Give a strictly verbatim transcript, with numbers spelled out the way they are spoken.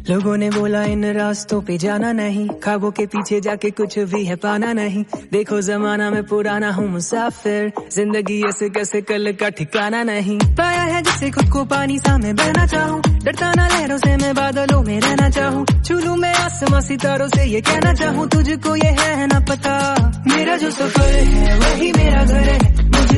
लोगों ने बोला इन रास्तों पे जाना नहीं, ख्वाबों के पीछे जाके कुछ भी है पाना नहीं। देखो जमाना में पुराना हूँ मुसाफिर, जिंदगी ऐसे कैसे कल का ठिकाना नहीं। पाया है जिससे खुद को पानी सा मैं बहना चाहूँ, डरता ना लहरों से मैं बादलों में रहना चाहूँ। छू लूं मैं आसमां सितारों से ये कहना चाहूँ, तुझको ये है ना पता मेरा जो सफर है वही मेरा घर है। मुझे